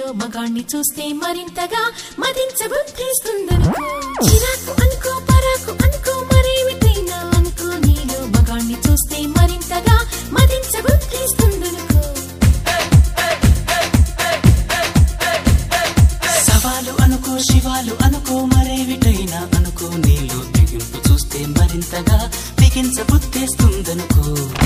మగాణ్ణి చూస్తే మరింతగా మదించబుద్ధిస్తుందనుకో చిరాకు అనుకో పరాకు అనుకో మరేమిటైనా అనుకో నీలో మగాణ్ణి చూస్తే మరింతగా మదించబుద్ధిస్తుందనుకో సవాలు అనుకో శివాలు అనుకో మరేమిటైనా అనుకో నీలో తెగింపు చూస్తే మరింతగా బిగించబుద్ధిస్తుందనుకో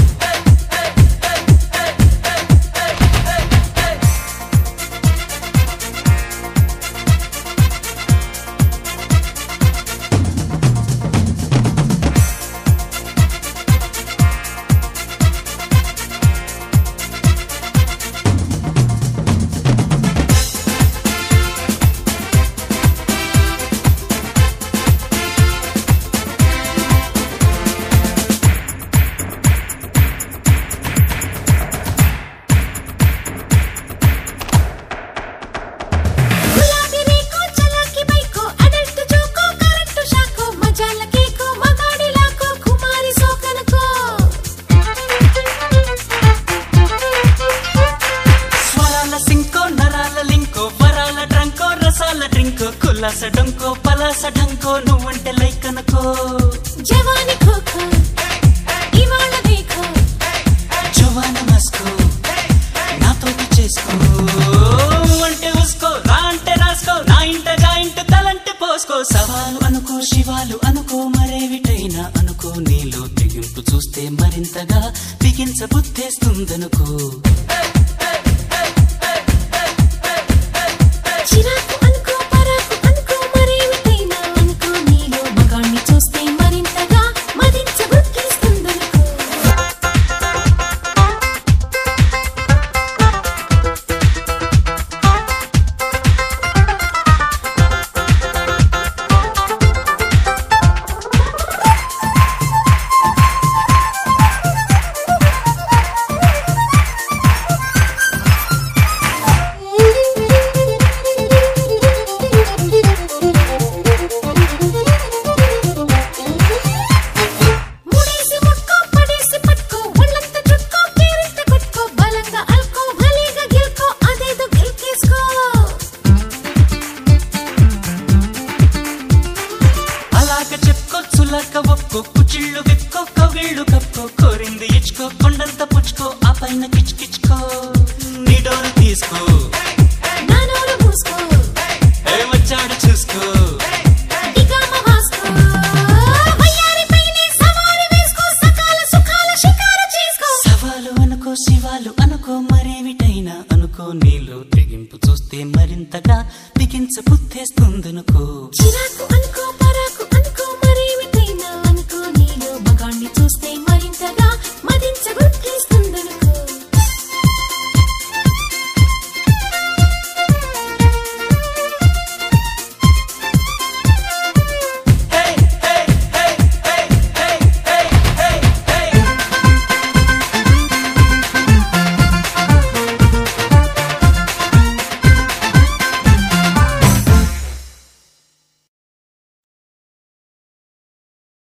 డంకో పలాస డంకో నువ్వంటే లైక్ అనుకో జవాని ఖోఖో ఇవాళ దేఖో జవాన మస్కో నాతో చేసుకో అంటే ఉస్కో రా అంటే రాసుకో నా ఇంట జాయింట్ తలంటే పోసుకో సవాలు అనుకో శివాలు అనుకో మరేవిటైనా అనుకో నీలో తెగింపు చూస్తే మరింతగా బిగించబుద్ధేస్తుందనుకో కుచ్చిళ్ళు విప్పుకో కవిళ్ళు కప్పుకో కోరింది ఇచ్చుకో కొండంత పుచ్చుకో ఆ పైన కిచ్చుకో నీ డోరు తీసుకో నా నోరు మూసుకో ఏమొచ్చాడు చూసుకో సవాలు అనుకో శివాలు అనుకో మరేమిటైనా అనుకో నీలో తెగింపు చూస్తే మరింతగా బిగించబుద్ధేస్తుందనుకో చిరాకు అనుకో